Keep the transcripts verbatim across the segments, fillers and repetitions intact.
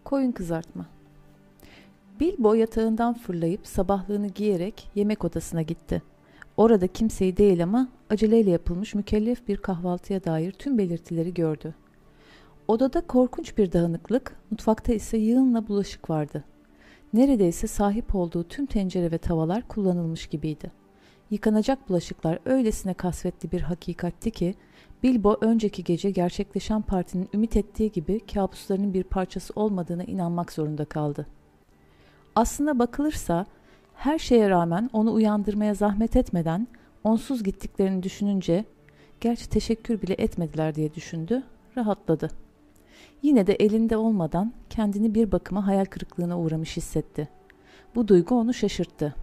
Koyun kızartma. Bilbo yatağından fırlayıp sabahlığını giyerek yemek odasına gitti. Orada kimseyi değil ama aceleyle yapılmış mükellef bir kahvaltıya dair tüm belirtileri gördü. Odada korkunç bir dağınıklık, mutfakta ise yığınla bulaşık vardı. Neredeyse sahip olduğu tüm tencere ve tavalar kullanılmış gibiydi. Yıkanacak bulaşıklar öylesine kasvetli bir hakikatti ki, Bilbo önceki gece gerçekleşen partinin ümit ettiği gibi kabuslarının bir parçası olmadığına inanmak zorunda kaldı. Aslına bakılırsa her şeye rağmen onu uyandırmaya zahmet etmeden onsuz gittiklerini düşününce, gerçi teşekkür bile etmediler diye düşündü, rahatladı. Yine de elinde olmadan kendini bir bakıma hayal kırıklığına uğramış hissetti. Bu duygu onu şaşırttı.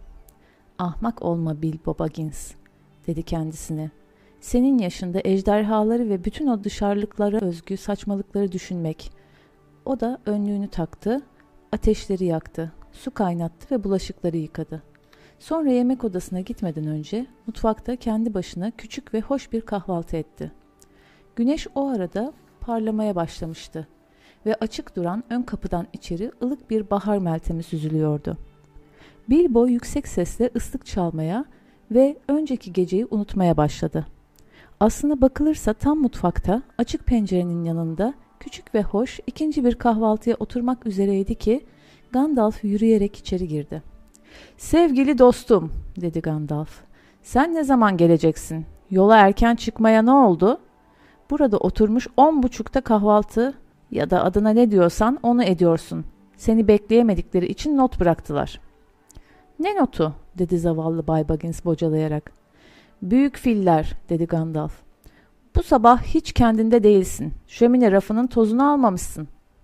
"Ahmak olma Bilbo Baggins," dedi kendisine. "Senin yaşında ejderhaları ve bütün o dışarılıklara özgü saçmalıkları düşünmek." O da önlüğünü taktı, ateşleri yaktı, su kaynattı ve bulaşıkları yıkadı. Sonra yemek odasına gitmeden önce mutfakta kendi başına küçük ve hoş bir kahvaltı etti. Güneş o arada parlamaya başlamıştı ve açık duran ön kapıdan içeri ılık bir bahar meltemi süzülüyordu. Bilbo yüksek sesle ıslık çalmaya ve önceki geceyi unutmaya başladı. Aslına bakılırsa tam mutfakta açık pencerenin yanında küçük ve hoş ikinci bir kahvaltıya oturmak üzereydi ki Gandalf yürüyerek içeri girdi. "Sevgili dostum," dedi Gandalf, "sen ne zaman geleceksin? Yola erken çıkmaya ne oldu? Burada oturmuş on buçukta kahvaltı ya da adına ne diyorsan onu ediyorsun. Seni bekleyemedikleri için not bıraktılar." "Ne notu?" dedi zavallı Bay Baggins bocalayarak. "Büyük filler," dedi Gandalf. "Bu sabah hiç kendinde değilsin. Şömine rafının tozunu almamışsın."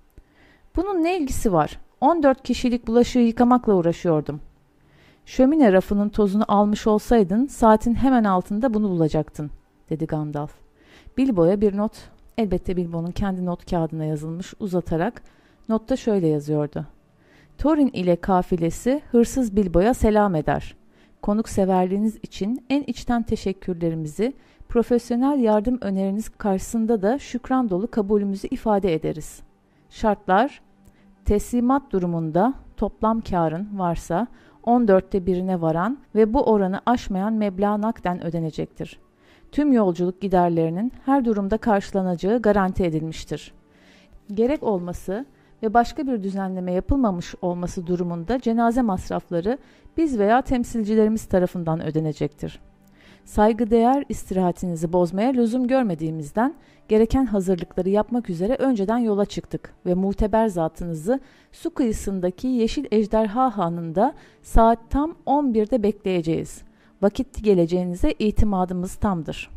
"Bunun ne ilgisi var? on dört kişilik bulaşığı yıkamakla uğraşıyordum." "Şömine rafının tozunu almış olsaydın saatin hemen altında bunu bulacaktın," dedi Gandalf. Bilbo'ya bir not, elbette Bilbo'nun kendi not kağıdına yazılmış, uzatarak notta şöyle yazıyordu. "Thorin ile kafilesi hırsız Bilbo'ya selam eder. Konukseverliğiniz için en içten teşekkürlerimizi, profesyonel yardım öneriniz karşısında da şükran dolu kabulümüzü ifade ederiz. Şartlar, teslimat durumunda toplam karın varsa on dörtte birine varan ve bu oranı aşmayan meblağ nakden ödenecektir. Tüm yolculuk giderlerinin her durumda karşılanacağı garanti edilmiştir. Gerek olması ve başka bir düzenleme yapılmamış olması durumunda cenaze masrafları biz veya temsilcilerimiz tarafından ödenecektir. Saygıdeğer istirahatinizi bozmaya lüzum görmediğimizden gereken hazırlıkları yapmak üzere önceden yola çıktık ve muteber zatınızı su kıyısındaki Yeşil Ejderha Hanı'nda saat tam on birde bekleyeceğiz. Vakit geleceğinize itimadımız tamdır.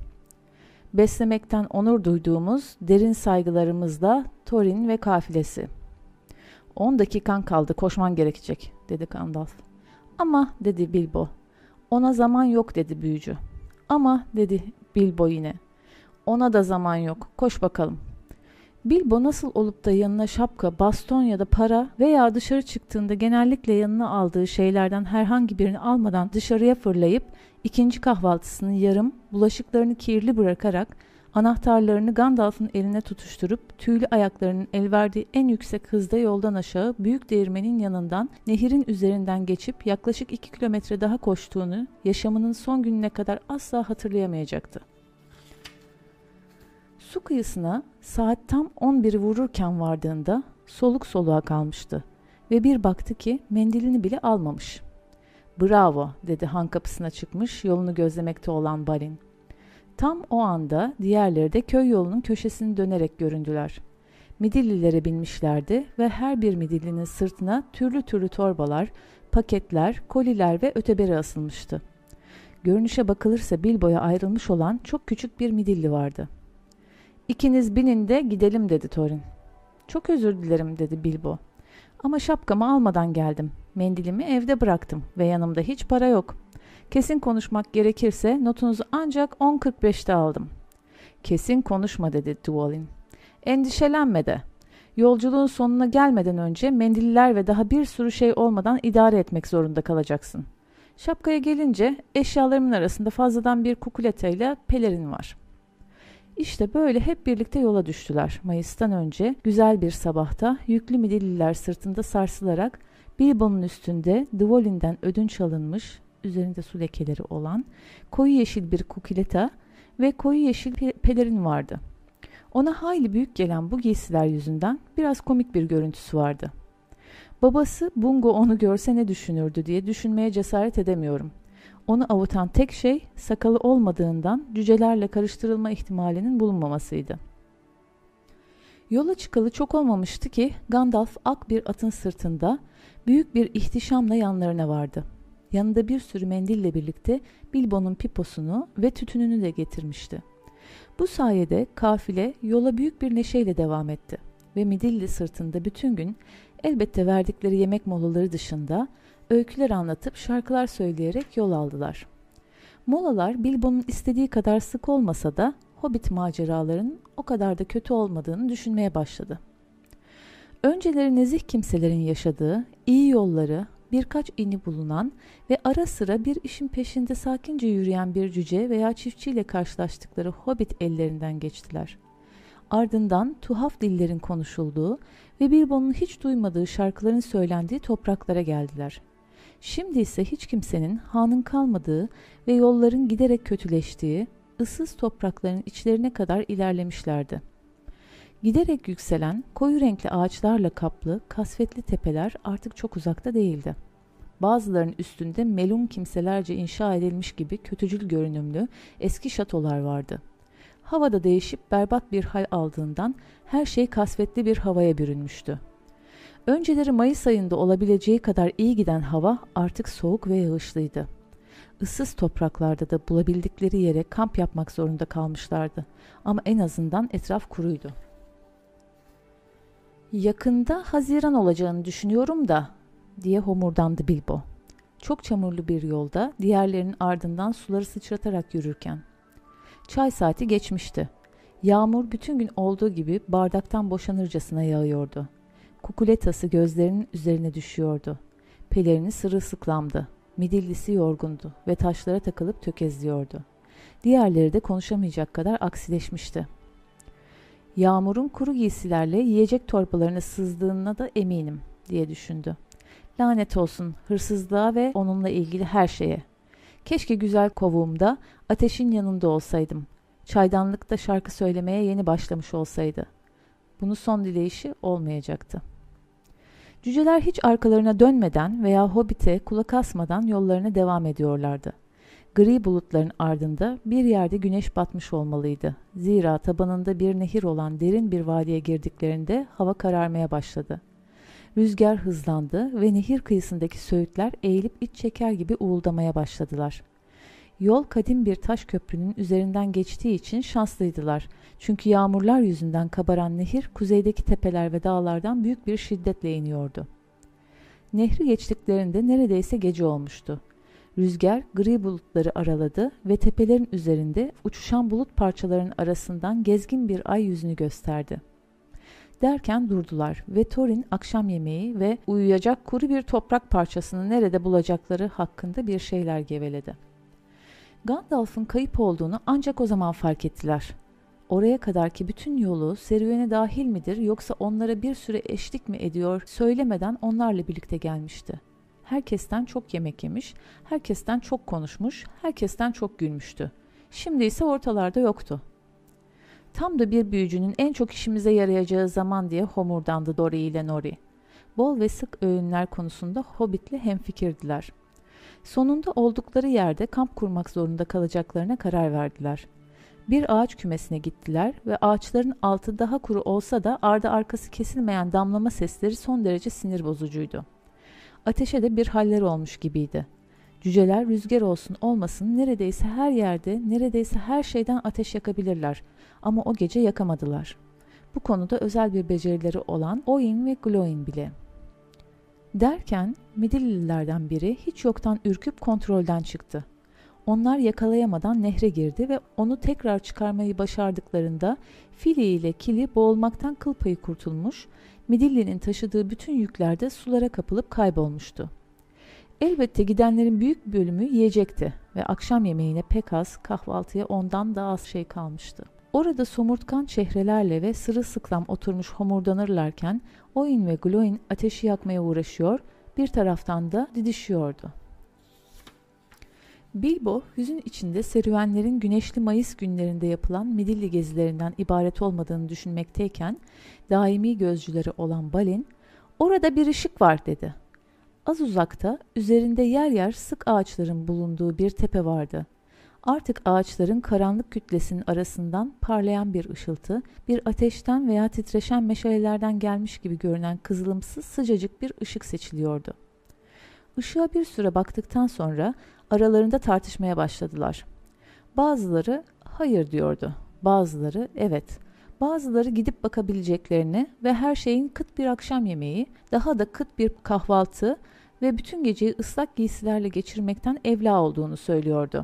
Beslemekten onur duyduğumuz derin saygılarımızla Thorin ve kafilesi." "On dakikan kaldı, koşman gerekecek," dedi Gandalf. "Ama," dedi Bilbo. "Ona zaman yok," dedi büyücü. "Ama," dedi Bilbo yine. "Ona da zaman yok, koş bakalım." Bilbo nasıl olup da yanına şapka, baston ya da para veya dışarı çıktığında genellikle yanına aldığı şeylerden herhangi birini almadan dışarıya fırlayıp ikinci kahvaltısını yarım, bulaşıklarını kirli bırakarak anahtarlarını Gandalf'ın eline tutuşturup tüylü ayaklarının elverdiği en yüksek hızda yoldan aşağı büyük değirmenin yanından nehirin üzerinden geçip yaklaşık iki kilometre daha koştuğunu yaşamının son gününe kadar asla hatırlayamayacaktı. Su kıyısına saat tam on biri vururken vardığında soluk soluğa kalmıştı ve bir baktı ki mendilini bile almamış. "Bravo," dedi han kapısına çıkmış yolunu gözlemekte olan Balin. Tam o anda diğerleri de köy yolunun köşesini dönerek göründüler. Midillilere binmişlerdi ve her bir midillinin sırtına türlü türlü torbalar, paketler, koliler ve öteberi asılmıştı. Görünüşe bakılırsa Bilbo'ya ayrılmış olan çok küçük bir midilli vardı. "İkiniz binin de gidelim," dedi Thorin. "Çok özür dilerim," dedi Bilbo. "Ama şapkamı almadan geldim. Mendilimi evde bıraktım ve yanımda hiç para yok. Kesin konuşmak gerekirse notunuzu ancak on kırk beşte aldım." "Kesin konuşma," dedi Dwalin. "Endişelenme de. Yolculuğun sonuna gelmeden önce mendiller ve daha bir sürü şey olmadan idare etmek zorunda kalacaksın. Şapkaya gelince eşyalarımın arasında fazladan bir kukuleteyle pelerin var." İşte böyle hep birlikte yola düştüler. Mayıs'tan önce güzel bir sabahta yüklü Midilliler sırtında sarsılarak Bilbo'nun üstünde Dvolin'den ödünç alınmış, üzerinde su lekeleri olan koyu yeşil bir kukileta ve koyu yeşil pe- pelerin vardı. Ona hayli büyük gelen bu giysiler yüzünden biraz komik bir görüntüsü vardı. Babası Bungo onu görse ne düşünürdü diye düşünmeye cesaret edemiyorum. Onu avutan tek şey sakalı olmadığından cücelerle karıştırılma ihtimalinin bulunmamasıydı. Yola çıkalı çok olmamıştı ki Gandalf ak bir atın sırtında büyük bir ihtişamla yanlarına vardı. Yanında bir sürü mendille birlikte Bilbo'nun piposunu ve tütününü de getirmişti. Bu sayede kafile yola büyük bir neşeyle devam etti ve Midilli sırtında bütün gün elbette verdikleri yemek molaları dışında öyküler anlatıp şarkılar söyleyerek yol aldılar. Molalar Bilbo'nun istediği kadar sık olmasa da Hobbit maceralarının o kadar da kötü olmadığını düşünmeye başladı. Önceleri nezih kimselerin yaşadığı, iyi yolları, birkaç ini bulunan ve ara sıra bir işin peşinde sakince yürüyen bir cüce veya çiftçiyle karşılaştıkları Hobbit ellerinden geçtiler. Ardından tuhaf dillerin konuşulduğu ve Bilbo'nun hiç duymadığı şarkıların söylendiği topraklara geldiler. Şimdi ise hiç kimsenin hanın kalmadığı ve yolların giderek kötüleştiği, ıssız toprakların içlerine kadar ilerlemişlerdi. Giderek yükselen, koyu renkli ağaçlarla kaplı, kasvetli tepeler artık çok uzakta değildi. Bazılarının üstünde melun kimselerce inşa edilmiş gibi kötücül görünümlü eski şatolar vardı. Havada değişip berbat bir hal aldığından her şey kasvetli bir havaya bürünmüştü. Önceleri Mayıs ayında olabileceği kadar iyi giden hava artık soğuk ve yağışlıydı. Issız topraklarda da bulabildikleri yere kamp yapmak zorunda kalmışlardı. Ama en azından etraf kuruydu. "Yakında Haziran olacağını düşünüyorum da," diye homurdandı Bilbo. Çok çamurlu bir yolda diğerlerinin ardından suları sıçratarak yürürken. Çay saati geçmişti. Yağmur bütün gün olduğu gibi bardaktan boşanırcasına yağıyordu. Kukuletası gözlerinin üzerine düşüyordu. Pelerini sırılsıklamdı. Midillisi yorgundu ve taşlara takılıp tökezliyordu. Diğerleri de konuşamayacak kadar aksileşmişti. "Yağmurun kuru giysilerle yiyecek torbalarına sızdığına da eminim," diye düşündü. "Lanet olsun hırsızlığa ve onunla ilgili her şeye. Keşke güzel kovuğumda ateşin yanında olsaydım. Çaydanlıkta şarkı söylemeye yeni başlamış olsaydı. Bunu son dileyişi olmayacaktı." Cüceler hiç arkalarına dönmeden veya Hobbit'e kulak asmadan yollarına devam ediyorlardı. Gri bulutların ardında bir yerde güneş batmış olmalıydı. Zira tabanında bir nehir olan derin bir vadiye girdiklerinde hava kararmaya başladı. Rüzgar hızlandı ve nehir kıyısındaki söğütler eğilip iç çeker gibi uğuldamaya başladılar. Yol kadim bir taş köprünün üzerinden geçtiği için şanslıydılar. Çünkü yağmurlar yüzünden kabaran nehir kuzeydeki tepeler ve dağlardan büyük bir şiddetle iniyordu. Nehri geçtiklerinde neredeyse gece olmuştu. Rüzgar gri bulutları araladı ve tepelerin üzerinde uçuşan bulut parçalarının arasından gezgin bir ay yüzünü gösterdi. Derken durdular ve Thorin akşam yemeği ve uyuyacak kuru bir toprak parçasını nerede bulacakları hakkında bir şeyler geveledi. Gandalf'ın kayıp olduğunu ancak o zaman fark ettiler. Oraya kadarki bütün yolu serüvene dahil midir yoksa onlara bir süre eşlik mi ediyor söylemeden onlarla birlikte gelmişti. Herkesten çok yemek yemiş, herkesten çok konuşmuş, herkesten çok gülmüştü. Şimdi ise ortalarda yoktu. "Tam da bir büyücünün en çok işimize yarayacağı zaman," diye homurdandı Dori ile Nori. Bol ve sık öğünler konusunda Hobbit'le hemfikirdiler. Sonunda oldukları yerde kamp kurmak zorunda kalacaklarına karar verdiler. Bir ağaç kümesine gittiler ve ağaçların altı daha kuru olsa da ardı arkası kesilmeyen damlama sesleri son derece sinir bozucuydu. Ateşe de bir haller olmuş gibiydi. Cüceler rüzgar olsun olmasın neredeyse her yerde, neredeyse her şeyden ateş yakabilirler ama o gece yakamadılar. Bu konuda özel bir becerileri olan Oin ve Glóin bile. Derken Midillilerden biri hiç yoktan ürküp kontrolden çıktı. Onlar yakalayamadan nehre girdi ve onu tekrar çıkarmayı başardıklarında Fili ile Kili boğulmaktan kıl payı kurtulmuş, Midilli'nin taşıdığı bütün yükler de sulara kapılıp kaybolmuştu. Elbette gidenlerin büyük bölümü yiyecekti ve akşam yemeğine pek az, kahvaltıya ondan daha az şey kalmıştı. Orada somurtkan çehrelerle ve sırılsıklam oturmuş homurdanırlarken Oin ve Gloin ateşi yakmaya uğraşıyor, bir taraftan da didişiyordu. Bilbo, hüzün içinde serüvenlerin güneşli Mayıs günlerinde yapılan Midilli gezilerinden ibaret olmadığını düşünmekteyken, daimi gözcüleri olan Balin, "Orada bir ışık var," dedi. Az uzakta, üzerinde yer yer sık ağaçların bulunduğu bir tepe vardı. Artık ağaçların karanlık kütlesinin arasından parlayan bir ışıltı, bir ateşten veya titreşen meşalelerden gelmiş gibi görünen kızılımsı sıcacık bir ışık seçiliyordu. Işığa bir süre baktıktan sonra aralarında tartışmaya başladılar. Bazıları hayır diyordu, bazıları evet, bazıları gidip bakabileceklerini ve her şeyin kıt bir akşam yemeği, daha da kıt bir kahvaltı ve bütün geceyi ıslak giysilerle geçirmekten evla olduğunu söylüyordu.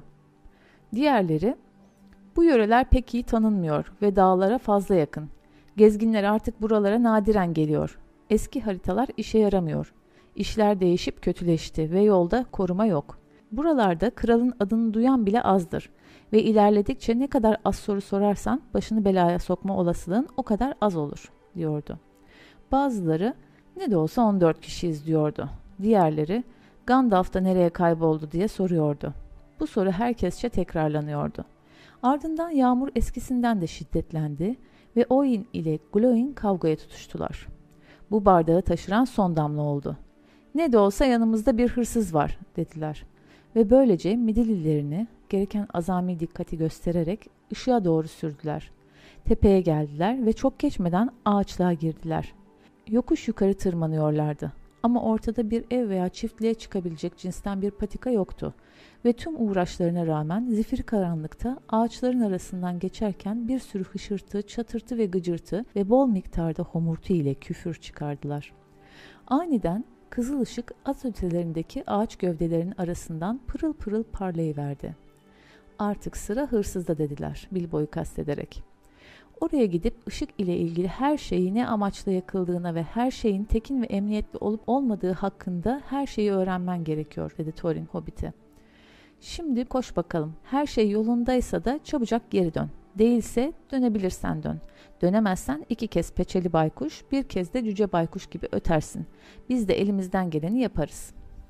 Diğerleri, "Bu yöreler pek iyi tanınmıyor ve dağlara fazla yakın. Gezginler artık buralara nadiren geliyor. Eski haritalar işe yaramıyor. İşler değişip kötüleşti ve yolda koruma yok. Buralarda kralın adını duyan bile azdır ve ilerledikçe ne kadar az soru sorarsan başını belaya sokma olasılığın o kadar az olur," diyordu. Bazıları, "Ne de olsa on dört kişiyiz," diyordu. Diğerleri, "Gandalf da nereye kayboldu?" diye soruyordu. Bu soru herkesçe tekrarlanıyordu. Ardından yağmur eskisinden de şiddetlendi ve Oin ile Gloin kavgaya tutuştular. Bu bardağı taşıran son damla oldu. "Ne de olsa yanımızda bir hırsız var," dediler. Ve böylece Midillilerini gereken azami dikkati göstererek ışığa doğru sürdüler. Tepeye geldiler ve çok geçmeden ağaçlığa girdiler. Yokuş yukarı tırmanıyorlardı. Ama ortada bir ev veya çiftliğe çıkabilecek cinsten bir patika yoktu. Ve tüm uğraşlarına rağmen zifiri karanlıkta ağaçların arasından geçerken bir sürü hışırtı, çatırtı ve gıcırtı ve bol miktarda homurtu ile küfür çıkardılar. Aniden kızıl ışık az ötelerindeki ağaç gövdelerinin arasından pırıl pırıl parlayıverdi. "Artık sıra hırsızda," dediler Bilbo'yu kastederek. Oraya gidip ışık ile ilgili her şeyi ne amaçla yakıldığına ve her şeyin tekin ve emniyetli olup olmadığı hakkında her şeyi öğrenmen gerekiyor, dedi Thorin Hobbit'e. "Şimdi koş bakalım. Her şey yolundaysa da çabucak geri dön. Değilse dönebilirsen dön. Dönemezsen iki kez peçeli baykuş, bir kez de cüce baykuş gibi ötersin. Biz de elimizden geleni yaparız."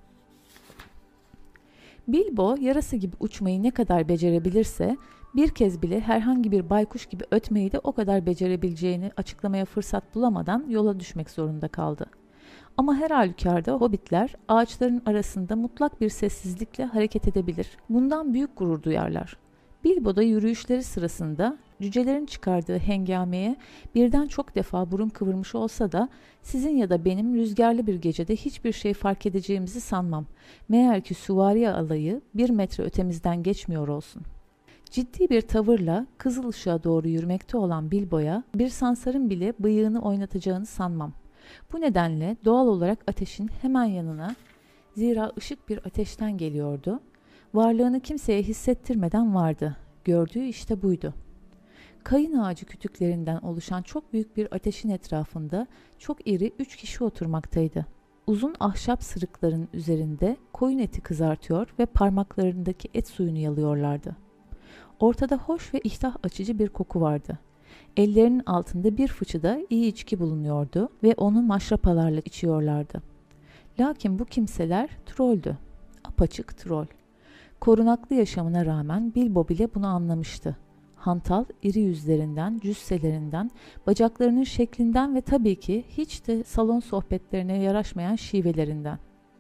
Bilbo yarası gibi uçmayı ne kadar becerebilirse, bir kez bile herhangi bir baykuş gibi ötmeyi de o kadar becerebileceğini açıklamaya fırsat bulamadan yola düşmek zorunda kaldı. Ama her halükarda hobbitler ağaçların arasında mutlak bir sessizlikle hareket edebilir. Bundan büyük gurur duyarlar. Bilbo da yürüyüşleri sırasında cücelerin çıkardığı hengameye birden çok defa burun kıvırmış olsa da sizin ya da benim rüzgarlı bir gecede hiçbir şey fark edeceğimizi sanmam. Meğer ki süvari alayı bir metre ötemizden geçmiyor olsun. Ciddi bir tavırla kızıl ışığa doğru yürümekte olan Bilbo'ya bir sansarın bile bıyığını oynatacağını sanmam. Bu nedenle doğal olarak ateşin hemen yanına, zira ışık bir ateşten geliyordu, varlığını kimseye hissettirmeden vardı. Gördüğü işte buydu. Kayın ağacı kütüklerinden oluşan çok büyük bir ateşin etrafında çok iri üç kişi oturmaktaydı. Uzun ahşap sırıkların üzerinde koyun eti kızartıyor ve parmaklarındaki et suyunu yalıyorlardı. Ortada hoş ve iştah açıcı bir koku vardı. Ellerinin altında bir fıçıda iyi içki bulunuyordu ve onu maşrapalarla içiyorlardı. Lakin bu kimseler trolldü. Apaçık troll. Korunaklı yaşamına rağmen Bilbo bile bunu anlamıştı. Hantal, iri yüzlerinden, cüsselerinden, bacaklarının şeklinden ve tabii ki hiç de salon sohbetlerine yaraşmayan şivelerinden.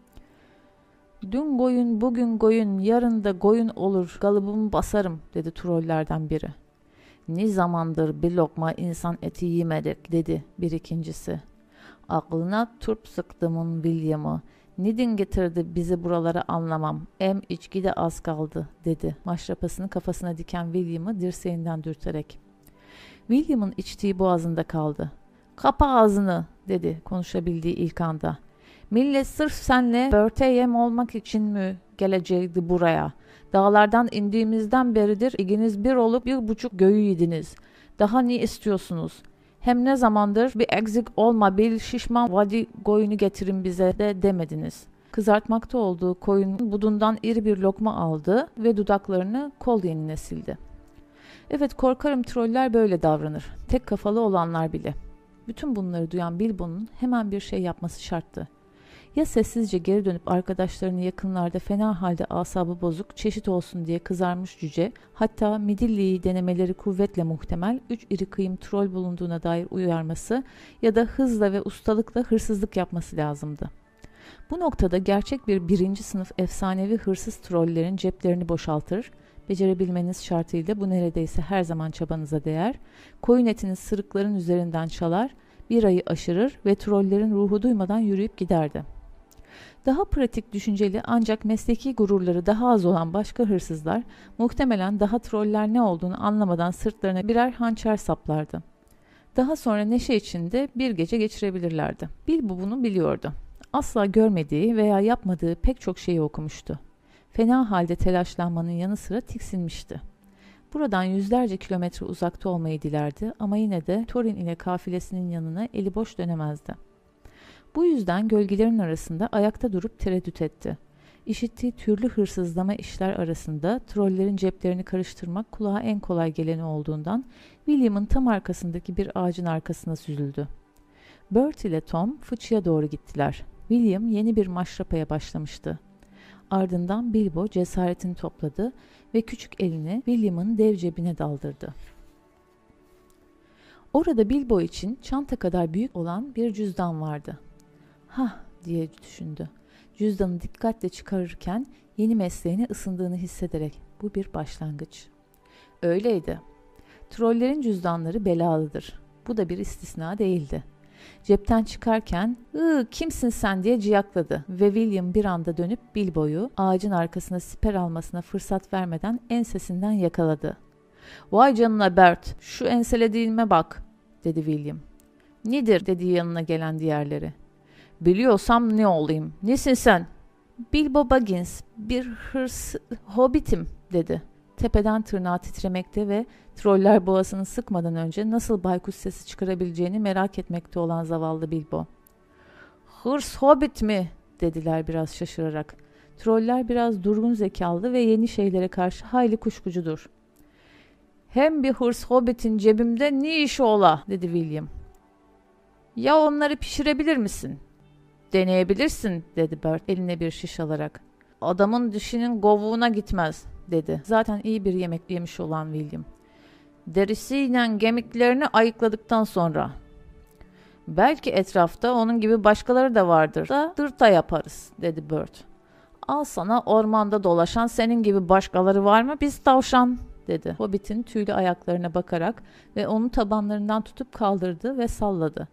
"Dün koyun, bugün koyun, yarın da koyun olur, kalıbımı basarım," dedi trollerden biri. "Ne zamandır bir lokma insan eti yemedik," dedi bir ikincisi. "Aklına turp sıktımın William'ı. Neden getirdi bizi buralara anlamam. Em içki de az kaldı," dedi maşrapasını kafasına diken William'ı dirseğinden dürterek. William'ın içtiği boğazında kaldı. "Kapa ağzını," dedi konuşabildiği ilk anda. "Millet sırf senle börte yem olmak için mi gelecekti buraya? Dağlardan indiğimizden beridir ikiniz bir olup bir buçuk göğü yediniz. Daha ne istiyorsunuz? Hem ne zamandır bir eksik olma bir şişman vadi koyunu getirin bize de demediniz." Kızartmakta olduğu koyunun budundan iri bir lokma aldı ve dudaklarını kol yenine sildi. Evet, korkarım troller böyle davranır. Tek kafalı olanlar bile. Bütün bunları duyan Bilbo'nun hemen bir şey yapması şarttı. Ya sessizce geri dönüp arkadaşlarını yakınlarda fena halde asabı bozuk, çeşit olsun diye kızarmış cüce, hatta midilliyi denemeleri kuvvetle muhtemel üç iri kıyım troll bulunduğuna dair uyarması ya da hızla ve ustalıkla hırsızlık yapması lazımdı. Bu noktada gerçek bir birinci sınıf efsanevi hırsız trollerin ceplerini boşaltır, becerebilmeniz şartıyla bu neredeyse her zaman çabanıza değer, koyun etini sırıkların üzerinden çalar, bir ayı aşırır ve trollerin ruhu duymadan yürüyüp giderdi. Daha pratik düşünceli ancak mesleki gururları daha az olan başka hırsızlar muhtemelen daha troller ne olduğunu anlamadan sırtlarına birer hançer saplardı. Daha sonra neşe içinde bir gece geçirebilirlerdi. Bilbo bunu biliyordu. Asla görmediği veya yapmadığı pek çok şeyi okumuştu. Fena halde telaşlanmanın yanı sıra tiksinmişti. Buradan yüzlerce kilometre uzakta olmayı dilerdi ama yine de Thorin ile kafilesinin yanına eli boş dönemezdi. Bu yüzden gölgelerin arasında ayakta durup tereddüt etti. İşittiği türlü hırsızlama işler arasında trollerin ceplerini karıştırmak kulağa en kolay geleni olduğundan William'ın tam arkasındaki bir ağacın arkasına süzüldü. Bert ile Tom fıçıya doğru gittiler. William yeni bir maşrapaya başlamıştı. Ardından Bilbo cesaretini topladı ve küçük elini William'ın dev cebine daldırdı. Orada Bilbo için çanta kadar büyük olan bir cüzdan vardı. "Hah," diye düşündü. Cüzdanı dikkatle çıkarırken yeni mesleğine ısındığını hissederek, "Bu bir başlangıç." Öyleydi. Trollerin cüzdanları belalıdır. Bu da bir istisna değildi. Cepten çıkarken "Iı, kimsin sen?" diye ciyakladı ve William bir anda dönüp Bilbo'yu ağacın arkasına siper almasına fırsat vermeden ensesinden yakaladı. "Vay canına Bert, şu enselediğime bak," dedi William. "Nedir?" dedi yanına gelen diğerleri. "Biliyorsam ne olayım? Nesin sen?" "Bilbo Baggins, bir hırs hobbitim," dedi. Tepeden tırnağa titremekte ve troller boğazını sıkmadan önce nasıl baykuş sesi çıkarabileceğini merak etmekte olan zavallı Bilbo. "Hırs hobbit mi?" dediler biraz şaşırarak. Troller biraz durgun zekalı ve yeni şeylere karşı hayli kuşkucudur. "Hem bir hırs hobbitin cebimde ne işi ola?" dedi William. "Ya onları pişirebilir misin?" "Deneyebilirsin," dedi Bert eline bir şiş alarak. "Adamın dişinin kovuğuna gitmez," dedi. Zaten iyi bir yemek yemiş olan William. "Derisiyle kemiklerini ayıkladıktan sonra." "Belki etrafta onun gibi başkaları da vardır da dırta yaparız," dedi Bert. "Al sana ormanda dolaşan senin gibi başkaları var mı biz tavşan?" dedi. Hobbit'in tüylü ayaklarına bakarak ve onu tabanlarından tutup kaldırdı ve salladı.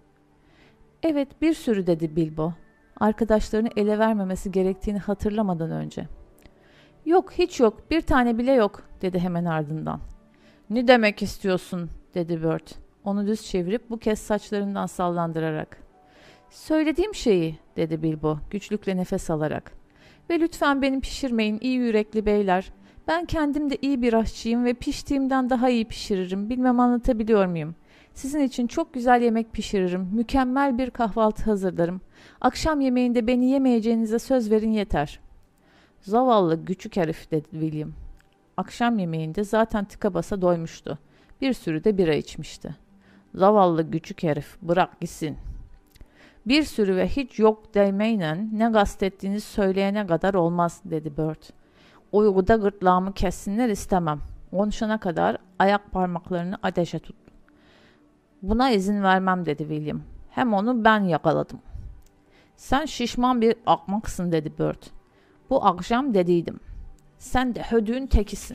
"Evet, bir sürü," dedi Bilbo. Arkadaşlarını ele vermemesi gerektiğini hatırlamadan önce. "Yok, hiç yok, bir tane bile yok," dedi hemen ardından. "Ne demek istiyorsun?" dedi Bert. Onu düz çevirip bu kez saçlarından sallandırarak. "Söylediğim şeyi," dedi Bilbo güçlükle nefes alarak. "Ve lütfen beni pişirmeyin iyi yürekli beyler. Ben kendim de iyi bir aşçıyım ve piştiğimden daha iyi pişiririm. Bilmem anlatabiliyor muyum? Sizin için çok güzel yemek pişiririm. Mükemmel bir kahvaltı hazırlarım. Akşam yemeğinde beni yemeyeceğinize söz verin yeter." "Zavallı küçük herif," dedi William. Akşam yemeğinde zaten tıka basa doymuştu. Bir sürü de bira içmişti. "Zavallı küçük herif, bırak gitsin." "Bir sürü ve hiç yok demeyle ne kastettiğinizi söyleyene kadar olmaz," dedi Bert. "Uykuda gırtlağımı kessinler istemem. Konuşana kadar ayak parmaklarını ateşe tut." "Buna izin vermem," dedi William. "Hem onu ben yakaladım." "Sen şişman bir akmaksın," dedi Bert. "Bu akşam dediydim. Sen de hödüğün tekisin."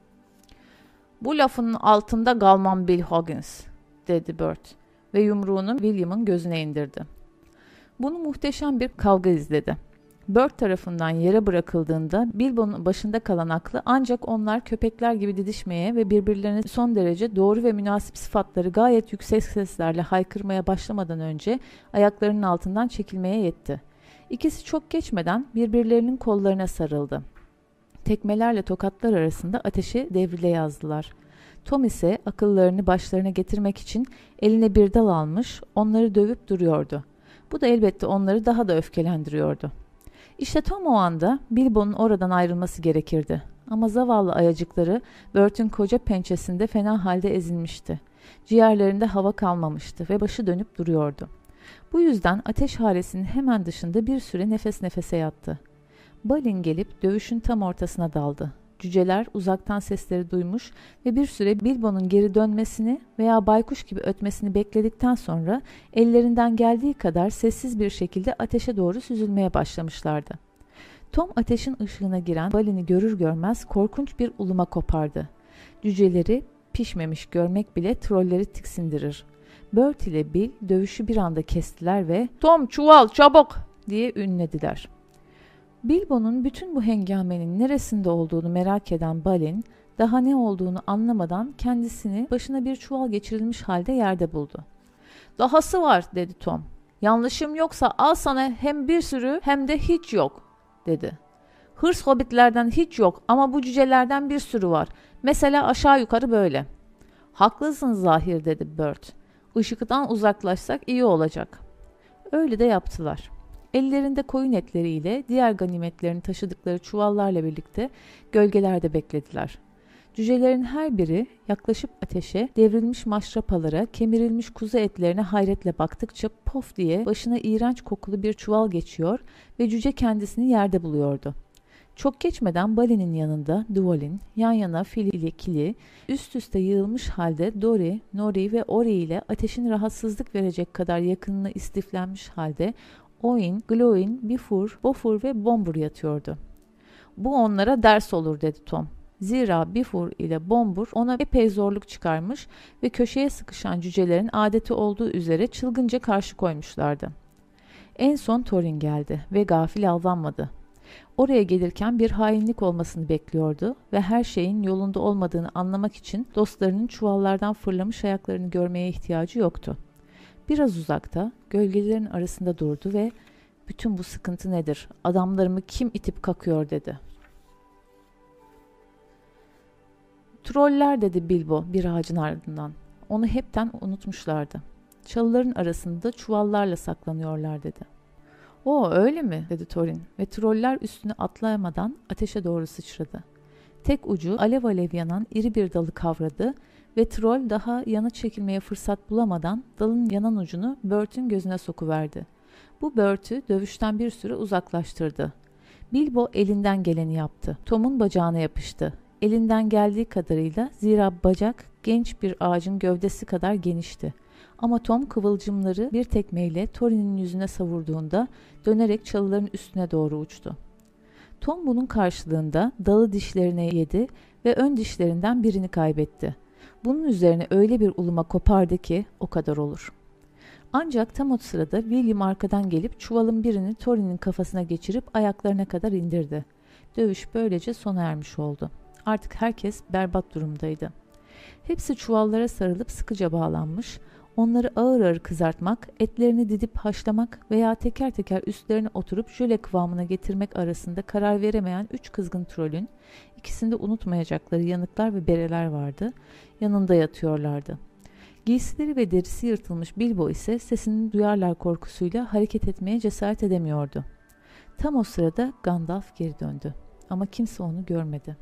"Bu lafının altında kalmam Bill Hoggins," dedi Bert ve yumruğunu William'ın gözüne indirdi. Bunu muhteşem bir kavga izledi. Bert tarafından yere bırakıldığında Bilbo'nun başında kalan aklı ancak onlar köpekler gibi didişmeye ve birbirlerine son derece doğru ve münasip sıfatları gayet yüksek seslerle haykırmaya başlamadan önce ayaklarının altından çekilmeye yetti. İkisi çok geçmeden birbirlerinin kollarına sarıldı. Tekmelerle tokatlar arasında ateşe devrile yazdılar. Tom ise akıllarını başlarına getirmek için eline bir dal almış, onları dövüp duruyordu. Bu da elbette onları daha da öfkelendiriyordu. İşte tam o anda Bilbo'nun oradan ayrılması gerekirdi. ama zavallı ayacıkları Bert'ün koca pençesinde fena halde ezilmişti. Ciğerlerinde hava kalmamıştı ve başı dönüp duruyordu. Bu yüzden ateş haresinin hemen dışında bir süre nefes nefese yattı. Balin gelip dövüşün tam ortasına daldı. Cüceler uzaktan sesleri duymuş ve bir süre Bilbo'nun geri dönmesini veya baykuş gibi ötmesini bekledikten sonra ellerinden geldiği kadar sessiz bir şekilde ateşe doğru süzülmeye başlamışlardı. Tom ateşin ışığına giren Balin'i görür görmez korkunç bir uluma kopardı. Cüceleri pişmemiş görmek bile trolleri tiksindirir. Bert ile Bill dövüşü bir anda kestiler ve "Tom, çuval çabuk!" diye ünlediler. Bilbo'nun bütün bu hengamenin neresinde olduğunu merak eden Balin, daha ne olduğunu anlamadan kendisini başına bir çuval geçirilmiş halde yerde buldu. "Dahası var," dedi Tom. "Yanlışım yoksa al sana hem bir sürü hem de hiç yok," dedi. "Hırs hobbitlerden hiç yok ama bu cücelerden bir sürü var. Mesela aşağı yukarı böyle." "Haklısın Zahir," dedi Bert. "Işıktan uzaklaşsak iyi olacak." Öyle de yaptılar. Ellerinde koyun etleriyle diğer ganimetlerini taşıdıkları çuvallarla birlikte gölgelerde beklediler. Cücelerin her biri yaklaşıp ateşe, devrilmiş maşrapalara, kemirilmiş kuzu etlerine hayretle baktıkça pof diye başına iğrenç kokulu bir çuval geçiyor ve cüce kendisini yerde buluyordu. Çok geçmeden Balin'in yanında Duolin, yan yana Fili ile Kili, üst üste yığılmış halde Dori, Nori ve Ori ile ateşin rahatsızlık verecek kadar yakınına istiflenmiş halde Oin, Gloin, Bifur, Bofur ve Bombur yatıyordu. "Bu onlara ders olur," dedi Tom. Zira Bifur ile Bombur ona epey zorluk çıkarmış ve köşeye sıkışan cücelerin adeti olduğu üzere çılgınca karşı koymuşlardı. En son Thorin geldi ve gafil avlanmadı. Oraya gelirken bir hainlik olmasını bekliyordu ve her şeyin yolunda olmadığını anlamak için dostlarının çuvallardan fırlamış ayaklarını görmeye ihtiyacı yoktu. Biraz uzakta, gölgelerin arasında durdu ve "Bütün bu sıkıntı nedir? Adamlarımı kim itip kakıyor?" dedi. "Troller," dedi Bilbo bir ağacın ardından. Onu hepten unutmuşlardı. "Çalıların arasında çuvallarla saklanıyorlar," dedi. "O öyle mi?" dedi Thorin ve troller üstüne atlayamadan ateşe doğru sıçradı. Tek ucu alev alev yanan iri bir dalı kavradı ve troll daha yana çekilmeye fırsat bulamadan dalın yanan ucunu Bert'ün gözüne sokuverdi. Bu Bert'ü dövüşten bir süre uzaklaştırdı. Bilbo elinden geleni yaptı. Tom'un bacağına yapıştı. Elinden geldiği kadarıyla, zira bacak genç bir ağacın gövdesi kadar genişti. Ama Tom kıvılcımları bir tekmeyle Thorin'in yüzüne savurduğunda dönerek çalıların üstüne doğru uçtu. Tom bunun karşılığında dalı dişlerine yedi ve ön dişlerinden birini kaybetti. Bunun üzerine öyle bir uluma kopardı ki o kadar olur. Ancak tam o sırada William arkadan gelip çuvalın birini Thorin'in kafasına geçirip ayaklarına kadar indirdi. Dövüş böylece sona ermiş oldu. Artık herkes berbat durumdaydı. Hepsi çuvallara sarılıp sıkıca bağlanmış, onları ağır ağır kızartmak, etlerini didip haşlamak veya teker teker üstlerine oturup jöle kıvamına getirmek arasında karar veremeyen üç kızgın trolün, ikisinde unutmayacakları yanıklar ve bereler vardı, yanında yatıyorlardı. Giysileri ve derisi yırtılmış Bilbo ise sesini duyarlar korkusuyla hareket etmeye cesaret edemiyordu. Tam o sırada Gandalf geri döndü ama kimse onu görmedi.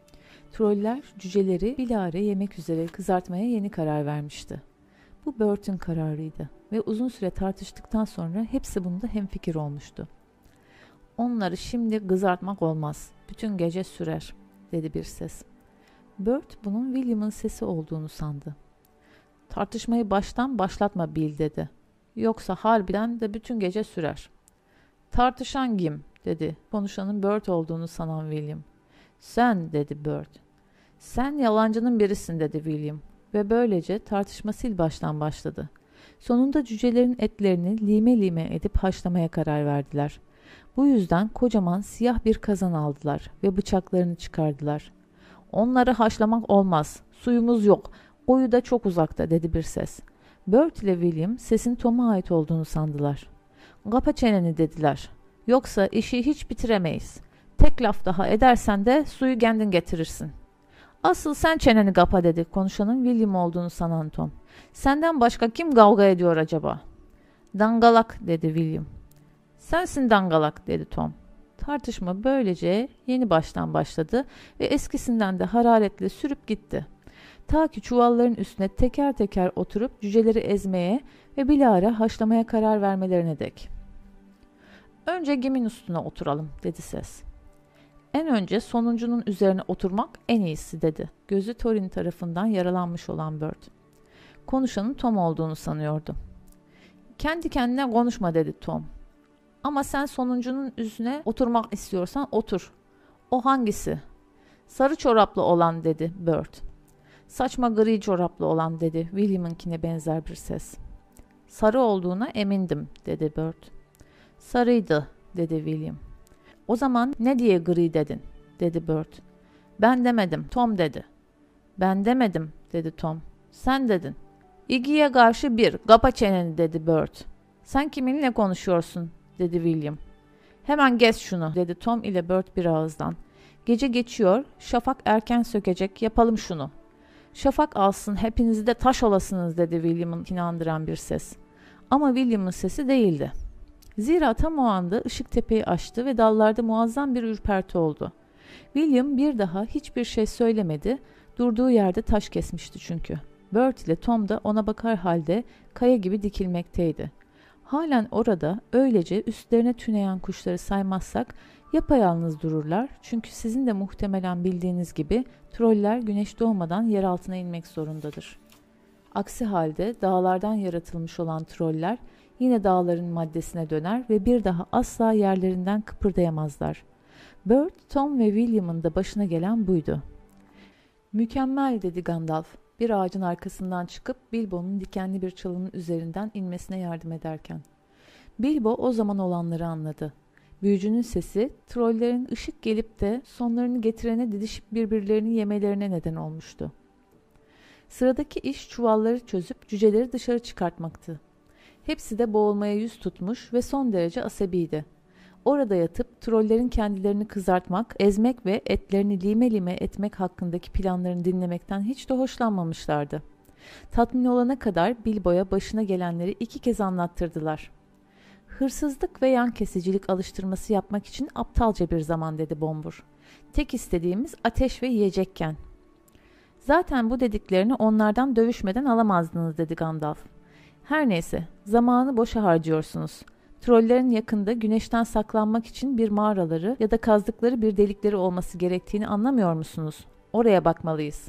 Troller cüceleri bilahare yemek üzere kızartmaya yeni karar vermişti. Bu Bert'ün kararıydı ve uzun süre tartıştıktan sonra hepsi bunda hemfikir olmuştu. "Onları şimdi kızartmak olmaz, bütün gece sürer," dedi bir ses. Bert bunun William'ın sesi olduğunu sandı. "Tartışmayı baştan başlatma Bill," dedi. "Yoksa harbiden de bütün gece sürer." "Tartışan kim?" dedi konuşanın Bert olduğunu sanan William. "Sen," dedi Bert. "Sen yalancının birisin," dedi William. Ve böylece tartışma sil baştan başladı. Sonunda cücelerin etlerini lime lime edip haşlamaya karar verdiler. Bu yüzden kocaman siyah bir kazan aldılar ve bıçaklarını çıkardılar. "Onları haşlamak olmaz, suyumuz yok, koyu da çok uzakta," dedi bir ses. Bert ile William sesin Tom'a ait olduğunu sandılar. "Kapa çeneni," dediler. "Yoksa işi hiç bitiremeyiz. Tek laf daha edersen de suyu kendin getirirsin." "Asıl sen çeneni kapa," dedi konuşanın William olduğunu sanan Tom. "Senden başka kim kavga ediyor acaba?" "Dangalak," dedi William. "Sensin dangalak," dedi Tom. Tartışma böylece yeni baştan başladı ve eskisinden de hararetle sürüp gitti. Ta ki çuvalların üstüne teker teker oturup cüceleri ezmeye ve bilahare haşlamaya karar vermelerine dek. "Önce gemin üstüne oturalım," dedi ses. "En önce sonuncunun üzerine oturmak en iyisi," dedi. Gözü Thorin tarafından yaralanmış olan Bird. Konuşanın Tom olduğunu sanıyordu. "Kendi kendine konuşma," dedi Tom. "Ama sen sonuncunun üstüne oturmak istiyorsan otur." "O hangisi?" "Sarı çoraplı olan," dedi Bird. "Saçma gri çoraplı olan," dedi William'ınkine benzer bir ses. "Sarı olduğuna emindim," dedi Bird. "Sarıydı," dedi William. "O zaman ne diye gri dedin?" dedi Bird. "Ben demedim, Tom dedi." "Ben demedim," dedi Tom. "Sen dedin." "İgiye karşı bir, kapa çeneni," dedi Bird. "Sen kiminle konuşuyorsun?" dedi William. "Hemen kes şunu," dedi Tom ile Bird bir ağızdan. "Gece geçiyor, şafak erken sökecek, yapalım şunu." "Şafak alsın, hepinizi de taş olasınız," dedi William'ın inandıran bir ses. Ama William'ın sesi değildi. Zira tam o anda ışık tepeyi açtı ve dallarda muazzam bir ürperti oldu. William bir daha hiçbir şey söylemedi, durduğu yerde taş kesmişti çünkü. Bird ile Tom da ona bakar halde kaya gibi dikilmekteydi. Halen orada öylece üstlerine tüneyen kuşları saymazsak yapayalnız dururlar, çünkü sizin de muhtemelen bildiğiniz gibi troller güneş doğmadan yer altına inmek zorundadır. Aksi halde dağlardan yaratılmış olan troller yine dağların maddesine döner ve bir daha asla yerlerinden kıpırdayamazlar. Bird, Tom ve William'ın da başına gelen buydu. "Mükemmel," dedi Gandalf, bir ağacın arkasından çıkıp Bilbo'nun dikenli bir çalının üzerinden inmesine yardım ederken. Bilbo o zaman olanları anladı. Büyücünün sesi, trollerin ışık gelip de sonlarını getirene didişip birbirlerini yemelerine neden olmuştu. Sıradaki iş çuvalları çözüp cüceleri dışarı çıkartmaktı. Hepsi de boğulmaya yüz tutmuş ve son derece asabiydi. Orada yatıp trollerin kendilerini kızartmak, ezmek ve etlerini lime lime etmek hakkındaki planlarını dinlemekten hiç de hoşlanmamışlardı. Tatmin olana kadar Bilbo'ya başına gelenleri iki kez anlattırdılar. "Hırsızlık ve yan kesicilik alıştırması yapmak için aptalca bir zaman," dedi Bombur. "Tek istediğimiz ateş ve yiyecekken." "Zaten bu dediklerini onlardan dövüşmeden alamazdınız," dedi Gandalf. "Her neyse, zamanı boşa harcıyorsunuz. Trollerin yakında güneşten saklanmak için bir mağaraları ya da kazdıkları bir delikleri olması gerektiğini anlamıyor musunuz? Oraya bakmalıyız."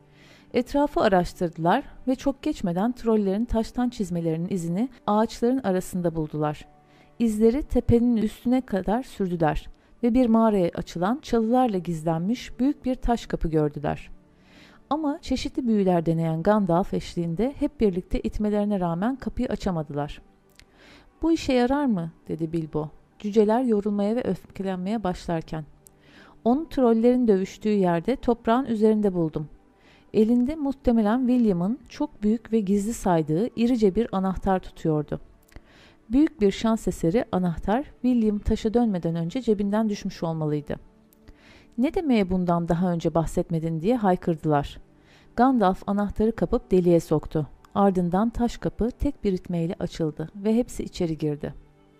Etrafı araştırdılar ve çok geçmeden trollerin taştan çizmelerinin izini ağaçların arasında buldular. İzleri tepenin üstüne kadar sürdüler ve bir mağaraya açılan çalılarla gizlenmiş büyük bir taş kapı gördüler. Ama çeşitli büyüler deneyen Gandalf eşliğinde hep birlikte itmelerine rağmen kapıyı açamadılar. "Bu işe yarar mı?" dedi Bilbo, cüceler yorulmaya ve öfkelenmeye başlarken. "Onu trollerin dövüştüğü yerde toprağın üzerinde buldum." Elinde muhtemelen William'ın çok büyük ve gizli saydığı irice bir anahtar tutuyordu. Büyük bir şans eseri anahtar William taşa dönmeden önce cebinden düşmüş olmalıydı. "Ne demeye bundan daha önce bahsetmedin?" diye haykırdılar. Gandalf anahtarı kapıp deliğe soktu. Ardından taş kapı tek bir itmeyle açıldı ve hepsi içeri girdi.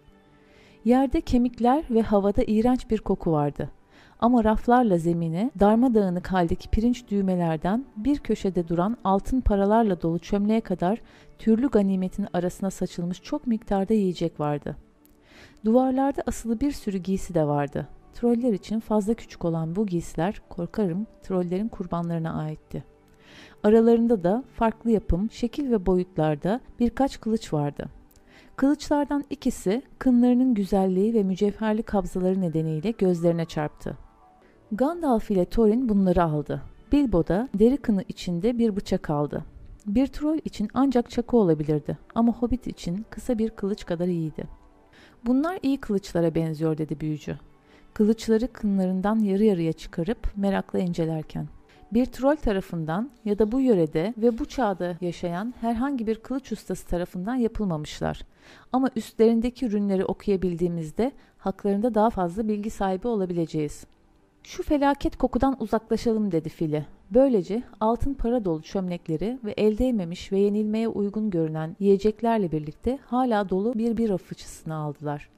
Yerde kemikler ve havada iğrenç bir koku vardı. Ama raflarla zemine, darmadağınık haldeki pirinç düğmelerden bir köşede duran altın paralarla dolu çömleğe kadar türlü ganimetin arasına saçılmış çok miktarda yiyecek vardı. Duvarlarda asılı bir sürü giysi de vardı. Troller için fazla küçük olan bu giysiler, korkarım, trollerin kurbanlarına aitti. Aralarında da farklı yapım, şekil ve boyutlarda birkaç kılıç vardı. Kılıçlardan ikisi kınlarının güzelliği ve mücevherli kabzaları nedeniyle gözlerine çarptı. Gandalf ile Thorin bunları aldı. Bilbo da deri kını içinde bir bıçak aldı. Bir troll için ancak çakı olabilirdi ama hobbit için kısa bir kılıç kadar iyiydi. "Bunlar iyi kılıçlara benziyor," dedi büyücü. Kılıçları kınlarından yarı yarıya çıkarıp merakla incelerken. "Bir troll tarafından ya da bu yörede ve bu çağda yaşayan herhangi bir kılıç ustası tarafından yapılmamışlar. Ama üstlerindeki rünleri okuyabildiğimizde haklarında daha fazla bilgi sahibi olabileceğiz." "Şu felaket kokudan uzaklaşalım," dedi Fili. Böylece altın para dolu çömlekleri ve el değmemiş ve yenilmeye uygun görünen yiyeceklerle birlikte hala dolu bir bira fıçısını aldılar.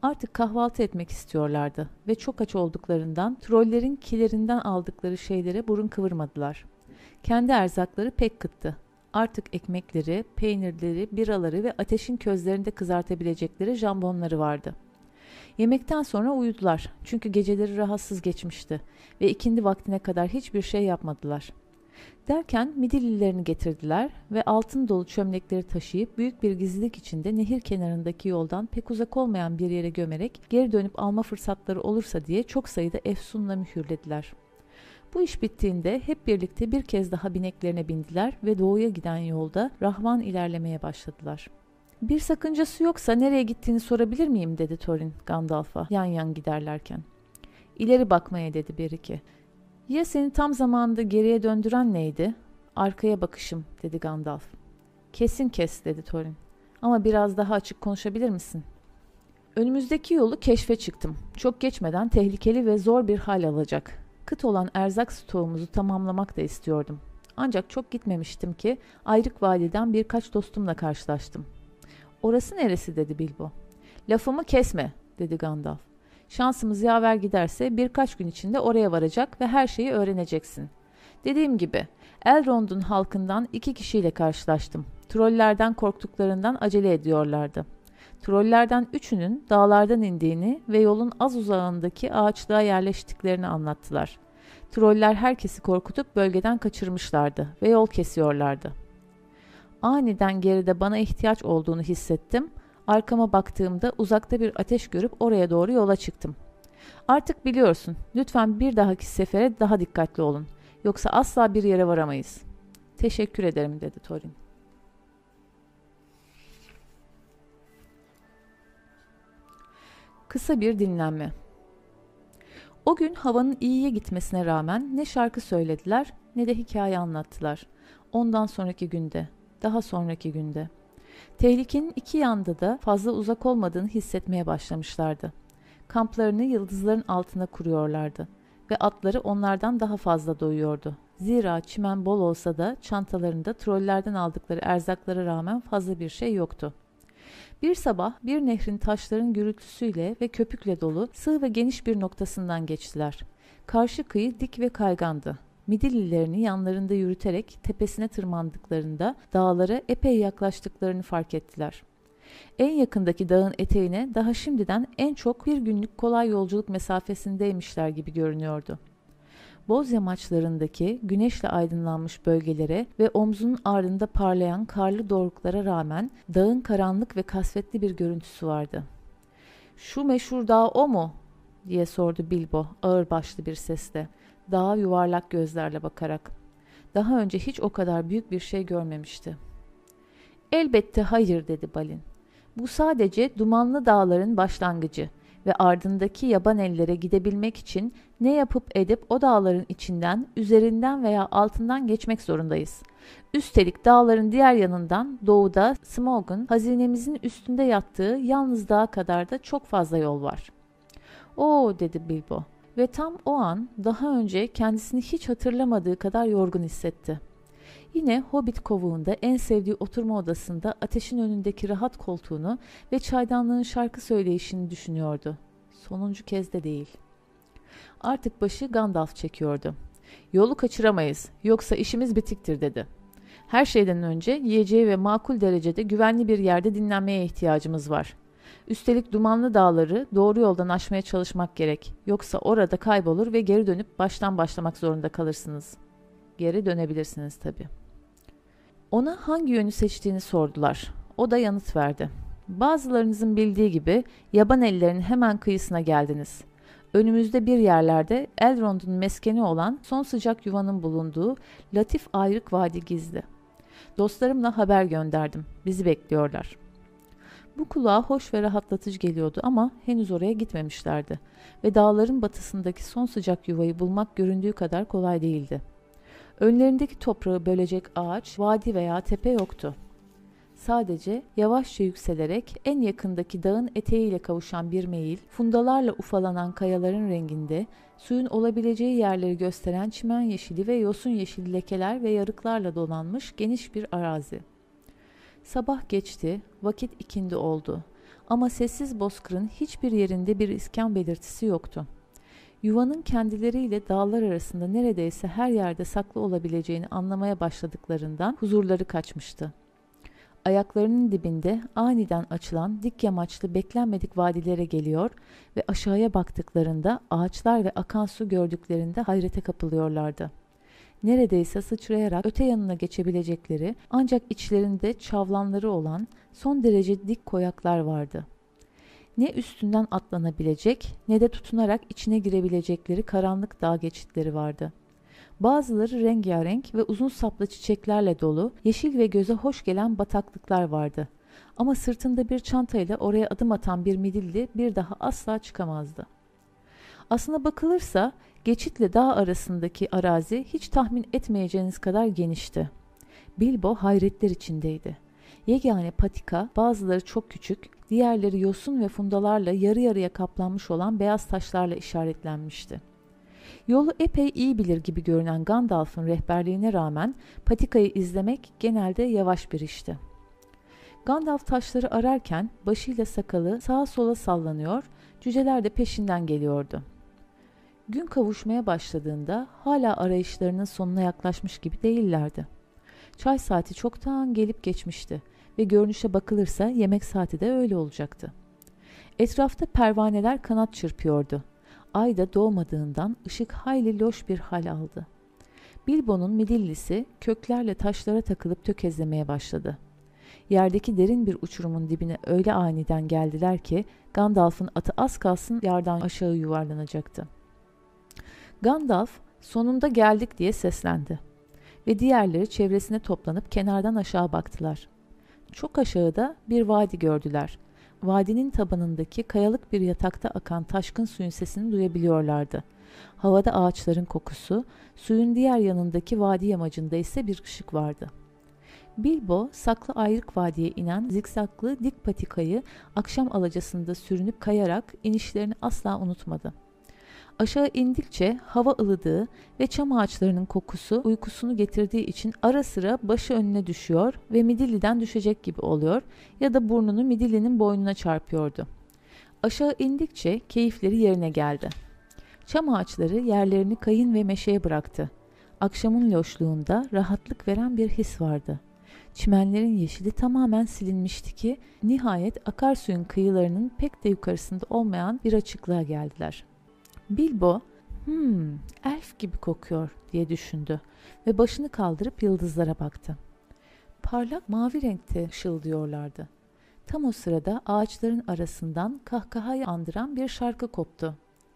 Artık kahvaltı etmek istiyorlardı ve çok aç olduklarından trollerin kilerinden aldıkları şeylere burun kıvırmadılar. Kendi erzakları pek kıttı. Artık ekmekleri, peynirleri, biraları ve ateşin közlerinde kızartabilecekleri jambonları vardı. Yemekten sonra uyudular çünkü geceleri rahatsız geçmişti ve ikindi vaktine kadar hiçbir şey yapmadılar. Derken midillilerini getirdiler ve altın dolu çömlekleri taşıyıp büyük bir gizlilik içinde nehir kenarındaki yoldan pek uzak olmayan bir yere gömerek geri dönüp alma fırsatları olursa diye çok sayıda efsunla mühürlediler. Bu iş bittiğinde hep birlikte bir kez daha bineklerine bindiler ve doğuya giden yolda rahvan ilerlemeye başladılar. "Bir sakıncası yoksa nereye gittiğini sorabilir miyim?" dedi Thorin Gandalf'a yan yan giderlerken. "İleri bakmaya," dedi Beriki. "Ya seni tam zamanında geriye döndüren neydi?" "Arkaya bakışım," dedi Gandalf. "Kesin kes," dedi Thorin. "Ama biraz daha açık konuşabilir misin?" "Önümüzdeki yolu keşfe çıktım. Çok geçmeden tehlikeli ve zor bir hal alacak. Kıt olan erzak stoğumuzu tamamlamak da istiyordum. Ancak çok gitmemiştim ki Ayrık Vadi'den birkaç dostumla karşılaştım." "Orası neresi?" dedi Bilbo. "Lafımı kesme," dedi Gandalf. "Şansımız yaver giderse birkaç gün içinde oraya varacak ve her şeyi öğreneceksin. Dediğim gibi Elrond'un halkından iki kişiyle karşılaştım. Trollerden korktuklarından acele ediyorlardı. Trollerden üçünün dağlardan indiğini ve yolun az uzağındaki ağaçlığa yerleştiklerini anlattılar. Troller herkesi korkutup bölgeden kaçırmışlardı ve yol kesiyorlardı. Aniden geride bana ihtiyaç olduğunu hissettim. Arkama baktığımda uzakta bir ateş görüp oraya doğru yola çıktım. Artık biliyorsun, lütfen bir dahaki sefere daha dikkatli olun. Yoksa asla bir yere varamayız." "Teşekkür ederim," dedi Thorin. Kısa bir dinlenme. O gün havanın iyiye gitmesine rağmen ne şarkı söylediler ne de hikaye anlattılar. Ondan sonraki günde, daha sonraki günde. Tehlikenin iki yanda da fazla uzak olmadığını hissetmeye başlamışlardı. Kamplarını yıldızların altına kuruyorlardı ve atları onlardan daha fazla doyuyordu. Zira çimen bol olsa da çantalarında trollerden aldıkları erzaklara rağmen fazla bir şey yoktu. Bir sabah bir nehrin taşların gürültüsüyle ve köpükle dolu sığ ve geniş bir noktasından geçtiler. Karşı kıyı dik ve kaygandı. Midillilerini yanlarında yürüterek tepesine tırmandıklarında dağlara epey yaklaştıklarını fark ettiler. En yakındaki dağın eteğine daha şimdiden en çok bir günlük kolay yolculuk mesafesindeymişler gibi görünüyordu. Boz yamaçlarındaki güneşle aydınlanmış bölgelere ve omzunun ardında parlayan karlı doruklara rağmen dağın karanlık ve kasvetli bir görüntüsü vardı. "Şu meşhur dağ o mu?" diye sordu Bilbo ağırbaşlı bir sesle, dağa yuvarlak gözlerle bakarak. Daha önce hiç o kadar büyük bir şey görmemişti. "Elbette hayır," dedi Balin. "Bu sadece dumanlı dağların başlangıcı ve ardındaki yaban ellere gidebilmek için ne yapıp edip o dağların içinden, üzerinden veya altından geçmek zorundayız. Üstelik dağların diğer yanından doğuda Smaug'un hazinemizin üstünde yattığı yalnız dağa kadar da çok fazla yol var." "Oo," dedi Bilbo ve tam o an daha önce kendisini hiç hatırlamadığı kadar yorgun hissetti. Yine Hobbit kovuğunda en sevdiği oturma odasında ateşin önündeki rahat koltuğunu ve çaydanlığın şarkı söyleyişini düşünüyordu. Sonuncu kez de değil. Artık başı Gandalf çekiyordu. "Yolu kaçıramayız, yoksa işimiz bitiktir," dedi. "Her şeyden önce yiyeceği ve makul derecede güvenli bir yerde dinlenmeye ihtiyacımız var. Üstelik dumanlı dağları doğru yoldan aşmaya çalışmak gerek. Yoksa orada kaybolur ve geri dönüp baştan başlamak zorunda kalırsınız. Geri dönebilirsiniz tabii." Ona hangi yönü seçtiğini sordular. O da yanıt verdi. "Bazılarınızın bildiği gibi yaban ellerinin hemen kıyısına geldiniz. Önümüzde bir yerlerde Elrond'un meskeni olan son sıcak yuvanın bulunduğu Latif Ayrık Vadi gizli. Dostlarımla haber gönderdim. Bizi bekliyorlar." Bu kulağa hoş ve rahatlatıcı geliyordu ama henüz oraya gitmemişlerdi ve dağların batısındaki son sıcak yuvayı bulmak göründüğü kadar kolay değildi. Önlerindeki toprağı bölecek ağaç, vadi veya tepe yoktu. Sadece yavaşça yükselerek en yakındaki dağın eteğiyle kavuşan bir meyil, fundalarla ufalanan kayaların renginde, suyun olabileceği yerleri gösteren çimen yeşili ve yosun yeşili lekeler ve yarıklarla donanmış geniş bir arazi. Sabah geçti, vakit ikindi oldu. Ama sessiz bozkırın hiçbir yerinde bir iskan belirtisi yoktu. Yuvanın kendileriyle dağlar arasında neredeyse her yerde saklı olabileceğini anlamaya başladıklarından huzurları kaçmıştı. Ayaklarının dibinde aniden açılan dik yamaçlı beklenmedik vadilere geliyor ve aşağıya baktıklarında ağaçlar ve akan su gördüklerinde hayrete kapılıyorlardı. Neredeyse sıçrayarak öte yanına geçebilecekleri ancak içlerinde çavlanları olan son derece dik koyaklar vardı. Ne üstünden atlanabilecek ne de tutunarak içine girebilecekleri karanlık dağ geçitleri vardı. Bazıları rengarenk ve uzun saplı çiçeklerle dolu, yeşil ve göze hoş gelen bataklıklar vardı. Ama sırtında bir çantayla oraya adım atan bir midilli bir daha asla çıkamazdı. Aslına bakılırsa geçitle dağ arasındaki arazi hiç tahmin etmeyeceğiniz kadar genişti. Bilbo hayretler içindeydi. Yegane patika, bazıları çok küçük, diğerleri yosun ve fundalarla yarı yarıya kaplanmış olan beyaz taşlarla işaretlenmişti. Yolu epey iyi bilir gibi görünen Gandalf'ın rehberliğine rağmen patikayı izlemek genelde yavaş bir işti. Gandalf taşları ararken başıyla sakalı sağa sola sallanıyor, cüceler de peşinden geliyordu. Gün kavuşmaya başladığında hala arayışlarının sonuna yaklaşmış gibi değillerdi. Çay saati çoktan gelip geçmişti ve görünüşe bakılırsa yemek saati de öyle olacaktı. Etrafta pervaneler kanat çırpıyordu. Ay da doğmadığından ışık hayli loş bir hal aldı. Bilbo'nun midillisi köklerle taşlara takılıp tökezlemeye başladı. Yerdeki derin bir uçurumun dibine öyle aniden geldiler ki Gandalf'ın atı az kalsın yardan aşağı yuvarlanacaktı. Gandalf sonunda geldik diye seslendi ve diğerleri çevresine toplanıp kenardan aşağı baktılar. Çok aşağıda bir vadi gördüler. Vadinin tabanındaki kayalık bir yatakta akan taşkın suyun sesini duyabiliyorlardı. Havada ağaçların kokusu, suyun diğer yanındaki vadi yamacında ise bir ışık vardı. Bilbo, saklı ayrık vadiye inen zikzaklı dik patikayı akşam alacasında sürünüp kayarak inişlerini asla unutmadı. Aşağı indikçe hava ılıdığı ve çam ağaçlarının kokusu uykusunu getirdiği için ara sıra başı önüne düşüyor ve midilliden düşecek gibi oluyor ya da burnunu midillinin boynuna çarpıyordu. Aşağı indikçe keyifleri yerine geldi. Çam ağaçları yerlerini kayın ve meşeye bıraktı. Akşamın loşluğunda rahatlık veren bir his vardı. Çimenlerin yeşili tamamen silinmişti ki nihayet akarsuyun kıyılarının pek de yukarısında olmayan bir açıklığa geldiler. Bilbo, hmm, elf gibi kokuyor diye düşündü ve başını kaldırıp yıldızlara baktı. Parlak mavi renkte ışıldıyorlardı. Tam o sırada ağaçların arasından kahkahayı andıran bir şarkı koptu.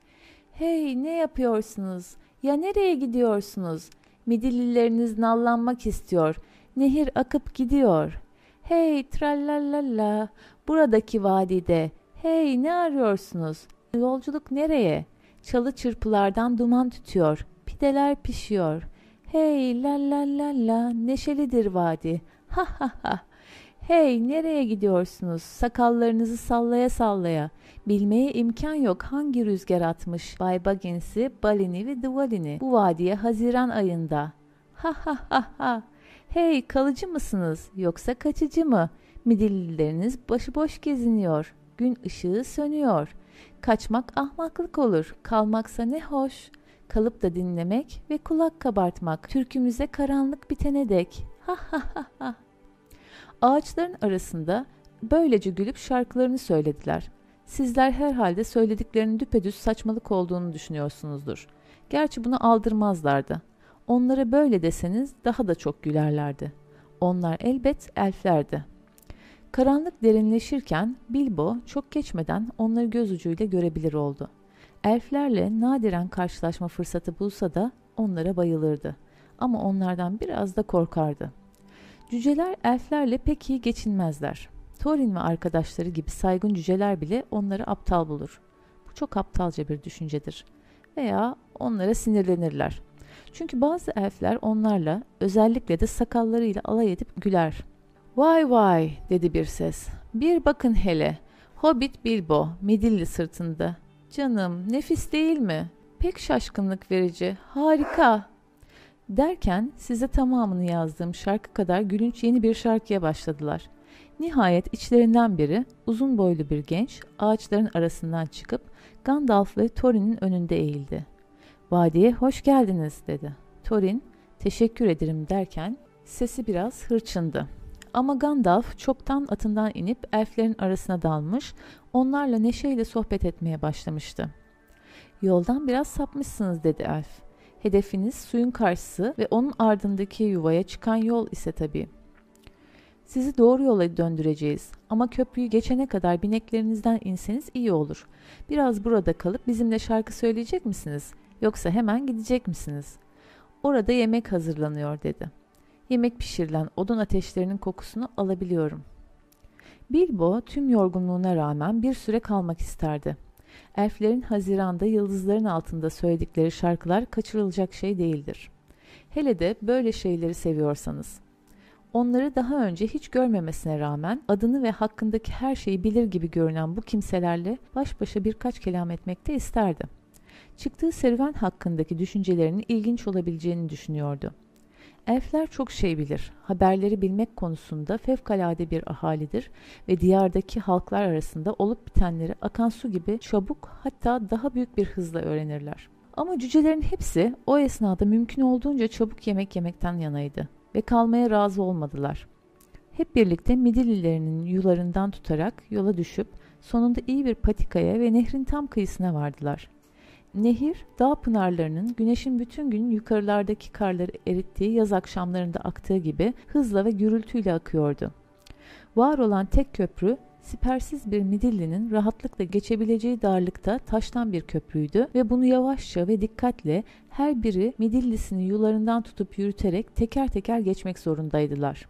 Hey, ne yapıyorsunuz? Ya nereye gidiyorsunuz? Midillileriniz nallanmak istiyor. Nehir akıp gidiyor. Hey, trallallalla, buradaki vadide. Hey, ne arıyorsunuz? Yolculuk nereye? Çalı çırpılardan duman tütüyor. Pideler pişiyor. Hey, la la la la, neşelidir vadi. Ha ha ha. Hey, nereye gidiyorsunuz? Sakallarınızı sallaya sallaya. Bilmeye imkan yok hangi rüzgar atmış Bay Baggins'i, Balin'i ve Dvalini bu vadiye Haziran ayında. Ha ha ha ha. Hey, kalıcı mısınız yoksa kaçıcı mı? Midillileriniz başıboş geziniyor. Gün ışığı sönüyor. Kaçmak ahmaklık olur, kalmaksa ne hoş. Kalıp da dinlemek ve kulak kabartmak türkümüze karanlık bitene dek. Ha ha ha ha. Ağaçların arasında böylece gülüp şarkılarını söylediler. Sizler herhalde söylediklerinin düpedüz saçmalık olduğunu düşünüyorsunuzdur. Gerçi bunu aldırmazlardı. Onlara böyle deseniz daha da çok gülerlerdi. Onlar elbet elflerdi. Karanlık derinleşirken Bilbo çok geçmeden onları göz ucuyla görebilir oldu. Elflerle nadiren karşılaşma fırsatı bulsa da onlara bayılırdı. Ama onlardan biraz da korkardı. Cüceler elflerle pek iyi geçinmezler. Thorin ve arkadaşları gibi saygın cüceler bile onları aptal bulur. Bu çok aptalca bir düşüncedir. Veya onlara sinirlenirler. Çünkü bazı elfler onlarla, özellikle de sakallarıyla alay edip güler. "Vay vay," dedi bir ses. "Bir bakın hele. Hobbit Bilbo, midilli sırtında. Canım, nefis değil mi? Pek şaşkınlık verici, harika." Derken size tamamını yazdığım şarkı kadar gülünç yeni bir şarkıya başladılar. Nihayet içlerinden biri, uzun boylu bir genç, ağaçların arasından çıkıp Gandalf ve Thorin'in önünde eğildi. "Vadiye hoş geldiniz," dedi. Thorin, "Teşekkür ederim," derken sesi biraz hırçındı. Ama Gandalf çoktan atından inip elflerin arasına dalmış, onlarla neşeyle sohbet etmeye başlamıştı. "Yoldan biraz sapmışsınız," dedi elf. "Hedefiniz suyun karşısı ve onun ardındaki yuvaya çıkan yol ise tabii. Sizi doğru yola döndüreceğiz ama köprüyü geçene kadar bineklerinizden inseniz iyi olur. Biraz burada kalıp bizimle şarkı söyleyecek misiniz? Yoksa hemen gidecek misiniz?" "Orada yemek hazırlanıyor," dedi. "Yemek pişirilen odun ateşlerinin kokusunu alabiliyorum." Bilbo tüm yorgunluğuna rağmen bir süre kalmak isterdi. Elflerin Haziran'da yıldızların altında söyledikleri şarkılar kaçırılacak şey değildir. Hele de böyle şeyleri seviyorsanız. Onları daha önce hiç görmemesine rağmen adını ve hakkındaki her şeyi bilir gibi görünen bu kimselerle baş başa birkaç kelam etmekte isterdi. Çıktığı serüven hakkındaki düşüncelerinin ilginç olabileceğini düşünüyordu. Elfler çok şey bilir, haberleri bilmek konusunda fevkalade bir ahalidir ve diyardaki halklar arasında olup bitenleri akan su gibi çabuk, hatta daha büyük bir hızla öğrenirler. Ama cücelerin hepsi o esnada mümkün olduğunca çabuk yemek yemekten yanaydı ve kalmaya razı olmadılar. Hep birlikte Midillilerinin yularından tutarak yola düşüp sonunda iyi bir patikaya ve nehrin tam kıyısına vardılar. Nehir, dağ pınarlarının güneşin bütün gün yukarılardaki karları erittiği yaz akşamlarında aktığı gibi hızla ve gürültüyle akıyordu. Var olan tek köprü, sipersiz bir Midilli'nin rahatlıkla geçebileceği darlıkta taştan bir köprüydü ve bunu yavaşça ve dikkatle her biri Midilli'sini yularından tutup yürüterek teker teker geçmek zorundaydılar.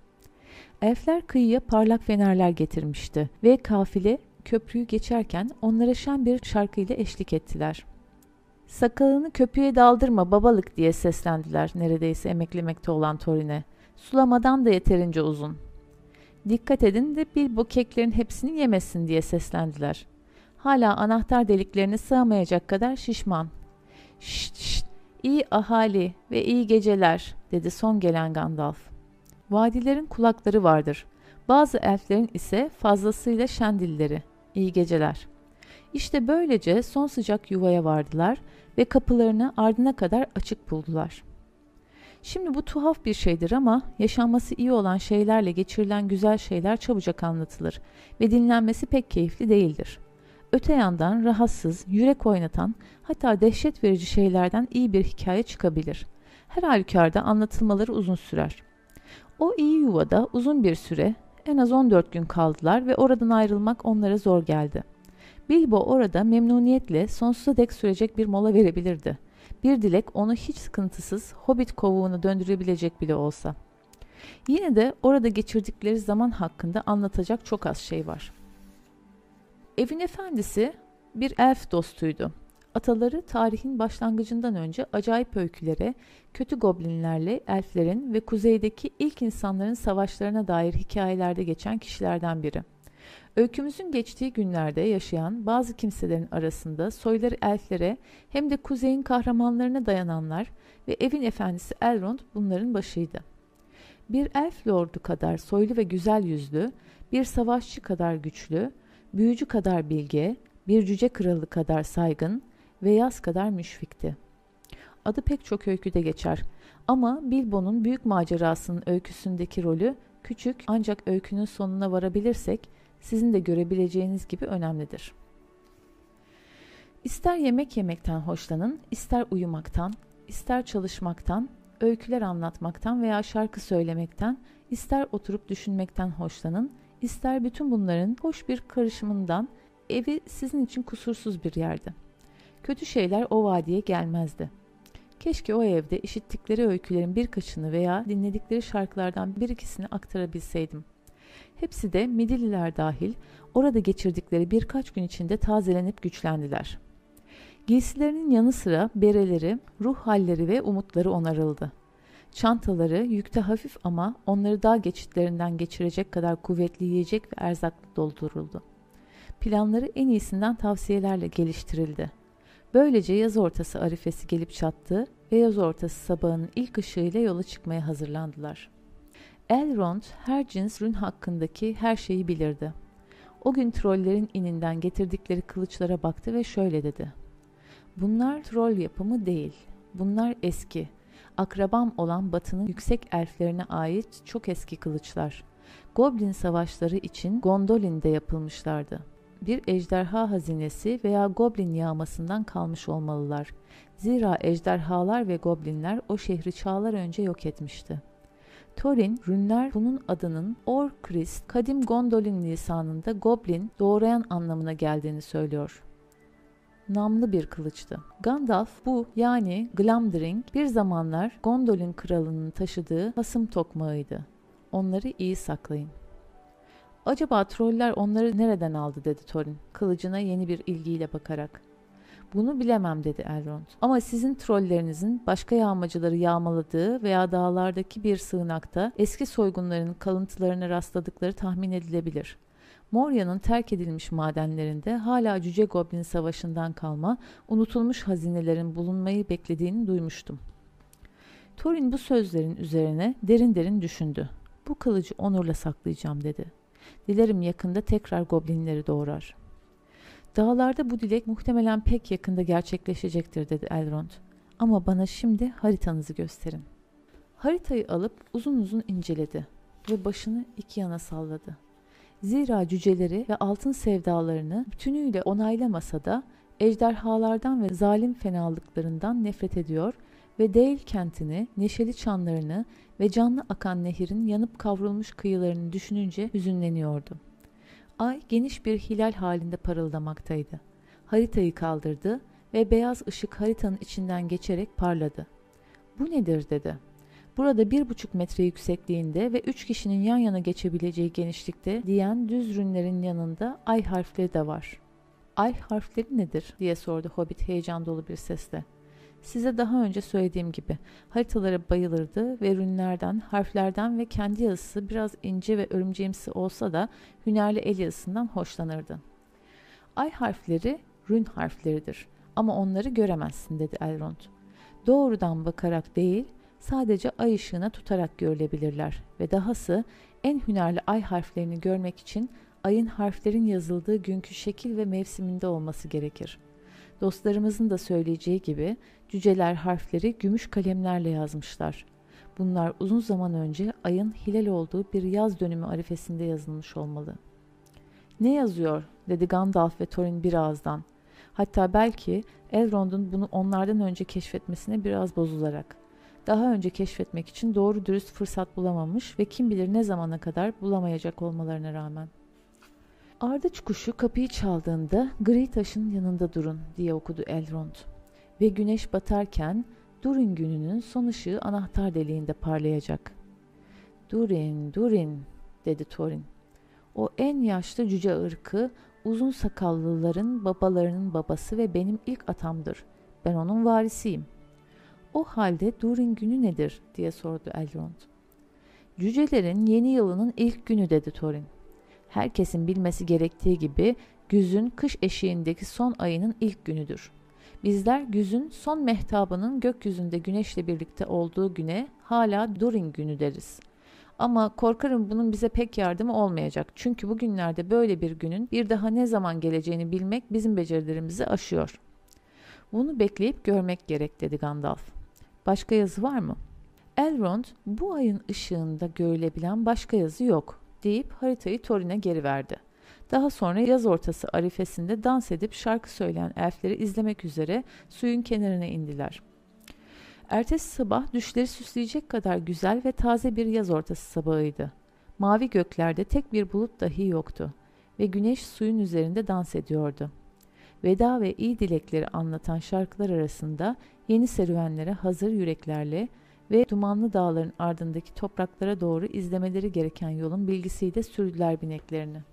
Elfler kıyıya parlak fenerler getirmişti ve kafile köprüyü geçerken onlara şen bir şarkıyla eşlik ettiler. "Sakalını köpüğe daldırma babalık," diye seslendiler neredeyse emeklemekte olan Thorin'e. "Sulamadan da yeterince uzun." "Dikkat edin de Bilbo keklerin hepsini yemesin," diye seslendiler. "Hala anahtar deliklerine sığamayacak kadar şişman." "Şşt şşt, iyi ahali ve iyi geceler," dedi son gelen Gandalf. Vadilerin kulakları vardır. Bazı elflerin ise fazlasıyla şen dilleri. İyi geceler. İşte böylece son sıcak yuvaya vardılar ve kapılarını ardına kadar açık buldular. Şimdi bu tuhaf bir şeydir ama yaşanması iyi olan şeylerle geçirilen güzel şeyler çabucak anlatılır ve dinlenmesi pek keyifli değildir. Öte yandan rahatsız, yürek oynatan, hatta dehşet verici şeylerden iyi bir hikaye çıkabilir. Her halükarda anlatılmaları uzun sürer. O iyi yuvada uzun bir süre, en az on dört gün kaldılar ve oradan ayrılmak onlara zor geldi. Bilbo orada memnuniyetle sonsuza dek sürecek bir mola verebilirdi. Bir dilek onu hiç sıkıntısız Hobbit kovuğuna döndürebilecek bile olsa. Yine de orada geçirdikleri zaman hakkında anlatacak çok az şey var. Evin efendisi bir elf dostuydu. Ataları tarihin başlangıcından önce acayip öykülere, kötü goblinlerle elflerin ve kuzeydeki ilk insanların savaşlarına dair hikayelerde geçen kişilerden biri. Öykümüzün geçtiği günlerde yaşayan bazı kimselerin arasında soyları elflere hem de kuzeyin kahramanlarına dayananlar ve evin efendisi Elrond bunların başıydı. Bir elf lordu kadar soylu ve güzel yüzlü, bir savaşçı kadar güçlü, büyücü kadar bilge, bir cüce kralı kadar saygın ve yaz kadar müşfikti. Adı pek çok öyküde geçer ama Bilbo'nun büyük macerasının öyküsündeki rolü küçük ancak öykünün sonuna varabilirsek sizin de görebileceğiniz gibi önemlidir. İster yemek yemekten hoşlanın, ister uyumaktan, ister çalışmaktan, öyküler anlatmaktan veya şarkı söylemekten, ister oturup düşünmekten hoşlanın, ister bütün bunların hoş bir karışımından, evi sizin için kusursuz bir yerdi. Kötü şeyler o vadiye gelmezdi. Keşke o evde işittikleri öykülerin birkaçını veya dinledikleri şarkılardan bir ikisini aktarabilseydim. Hepsi de Midilliler dahil orada geçirdikleri birkaç gün içinde tazelenip güçlendiler. Giysilerinin yanı sıra bereleri, ruh halleri ve umutları onarıldı. Çantaları yükte hafif ama onları dağ geçitlerinden geçirecek kadar kuvvetli yiyecek ve erzakla dolduruldu. Planları en iyisinden tavsiyelerle geliştirildi. Böylece yaz ortası arifesi gelip çattı ve yaz ortası sabahının ilk ışığıyla yola çıkmaya hazırlandılar. Elrond her cins rün hakkındaki her şeyi bilirdi. O gün trollerin ininden getirdikleri kılıçlara baktı ve şöyle dedi. Bunlar troll yapımı değil. Bunlar eski. Akrabam olan Batı'nın yüksek elflerine ait çok eski kılıçlar. Goblin savaşları için Gondolin'de yapılmışlardı. Bir ejderha hazinesi veya goblin yağmasından kalmış olmalılar. Zira ejderhalar ve goblinler o şehri çağlar önce yok etmişti. Thorin, rünler bunun adının Orcrist, kadim Gondolin lisanında goblin, doğrayan anlamına geldiğini söylüyor. Namlı bir kılıçtı. Gandalf bu yani Glamdring bir zamanlar Gondolin kralının taşıdığı hasım tokmağıydı. Onları iyi saklayın. Acaba troller onları nereden aldı dedi Thorin, kılıcına yeni bir ilgiyle bakarak. Bunu bilemem dedi Elrond. Ama sizin trollerinizin başka yağmacıları yağmaladığı veya dağlardaki bir sığınakta eski soygunların kalıntılarına rastladıkları tahmin edilebilir. Moria'nın terk edilmiş madenlerinde hala Cüce Goblin Savaşı'ndan kalma unutulmuş hazinelerin bulunmayı beklediğini duymuştum. Thorin bu sözlerin üzerine derin derin düşündü. Bu kılıcı onurla saklayacağım dedi. Dilerim yakında tekrar goblinleri doğurar. Dağlarda bu dilek muhtemelen pek yakında gerçekleşecektir dedi Elrond. Ama bana şimdi haritanızı gösterin. Haritayı alıp uzun uzun inceledi ve başını iki yana salladı. Zira cüceleri ve altın sevdalarını bütünüyle onaylamasa da ejderhalardan ve zalim fenalıklarından nefret ediyor ve Dale kentini, neşeli çanlarını ve canlı akan nehirin yanıp kavrulmuş kıyılarını düşününce hüzünleniyordu. Ay geniş bir hilal halinde parıldamaktaydı. Haritayı kaldırdı ve beyaz ışık haritanın içinden geçerek parladı. Bu nedir dedi. Burada bir buçuk metre yüksekliğinde ve üç kişinin yan yana geçebileceği genişlikte diyen düz rünlerin yanında ay harfleri de var. Ay harfleri nedir diye sordu Hobbit heyecan dolu bir sesle. Size daha önce söylediğim gibi haritalara bayılırdı ve rünlerden, harflerden ve kendi yazısı biraz ince ve örümceğimsi olsa da hünerli el yazısından hoşlanırdı. Ay harfleri rün harfleridir ama onları göremezsin dedi Elrond. Doğrudan bakarak değil, sadece ay ışığına tutarak görülebilirler ve dahası en hünerli ay harflerini görmek için ayın harflerin yazıldığı günkü şekil ve mevsiminde olması gerekir. Dostlarımızın da söyleyeceği gibi cüceler harfleri gümüş kalemlerle yazmışlar. Bunlar uzun zaman önce ayın hilal olduğu bir yaz dönümü arifesinde yazılmış olmalı. Ne yazıyor dedi Gandalf ve Thorin bir ağızdan. Hatta belki Elrond'un bunu onlardan önce keşfetmesine biraz bozularak. Daha önce keşfetmek için doğru dürüst fırsat bulamamış ve kim bilir ne zamana kadar bulamayacak olmalarına rağmen. Ardıç kuşu kapıyı çaldığında gri taşın yanında durun diye okudu Elrond. Ve güneş batarken Durin gününün son ışığı anahtar deliğinde parlayacak. Durin, Durin dedi Thorin. O en yaşlı cüce ırkı uzun sakallıların babalarının babası ve benim ilk atamdır. Ben onun varisiyim. O halde Durin günü nedir diye sordu Elrond. Cücelerin yeni yılının ilk günü dedi Thorin. Herkesin bilmesi gerektiği gibi güzün kış eşiğindeki son ayının ilk günüdür. Bizler güzün son mehtabının gökyüzünde güneşle birlikte olduğu güne hala Durin günü deriz. Ama korkarım bunun bize pek yardımı olmayacak. Çünkü bugünlerde böyle bir günün bir daha ne zaman geleceğini bilmek bizim becerilerimizi aşıyor. Bunu bekleyip görmek gerek dedi Gandalf. Başka yazı var mı? Elrond bu ayın ışığında görülebilen başka yazı yok deyip haritayı Thorin'e geri verdi. Daha sonra yaz ortası arifesinde dans edip şarkı söyleyen elfleri izlemek üzere suyun kenarına indiler. Ertesi sabah düşleri süsleyecek kadar güzel ve taze bir yaz ortası sabahıydı. Mavi göklerde tek bir bulut dahi yoktu ve güneş suyun üzerinde dans ediyordu. Veda ve iyi dilekleri anlatan şarkılar arasında yeni serüvenlere hazır yüreklerle ve dumanlı dağların ardındaki topraklara doğru izlemeleri gereken yolun bilgisiyle sürdüler bineklerini.